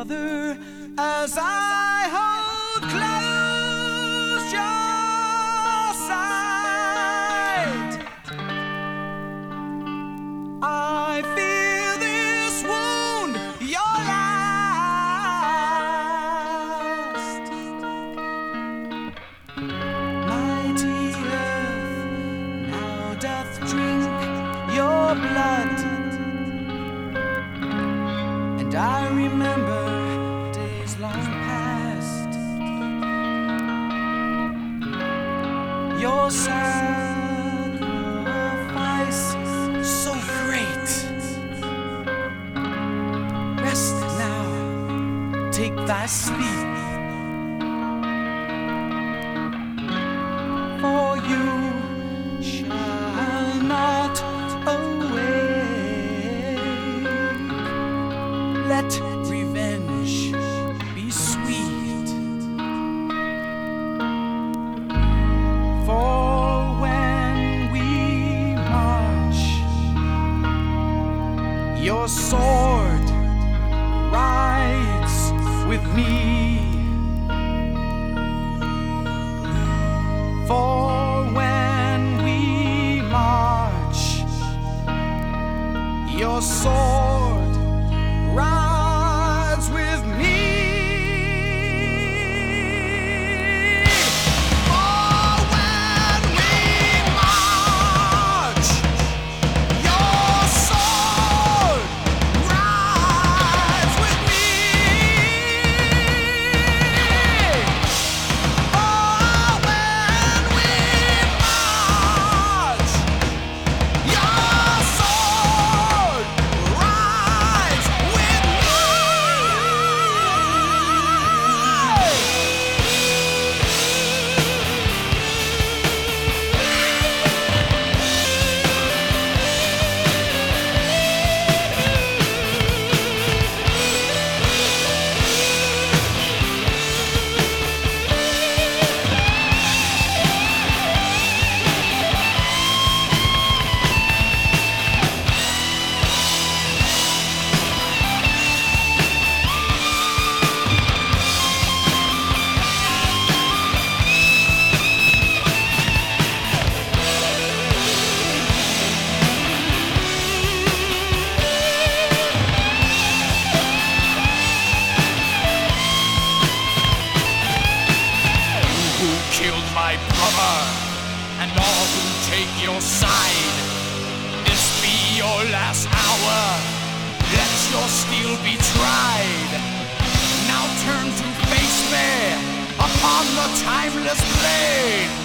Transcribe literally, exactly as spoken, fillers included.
brother, as I hold close your side. I feel this wound, your last. Mighty earth now doth drink your blood, and I remember days long past. Your sacrifice so great. Rest now, take thy sleep, for you shall not awake. Let revenge be sweet, for when we march, your sword rides with me. For when we march, your sword rides with me. For when we march, your sword rides with me. For when we march, your sword rides with me. Who killed my brother, and all who take your side, this be your last hour, let your steel be tried. Now turn to face me upon the timeless blade.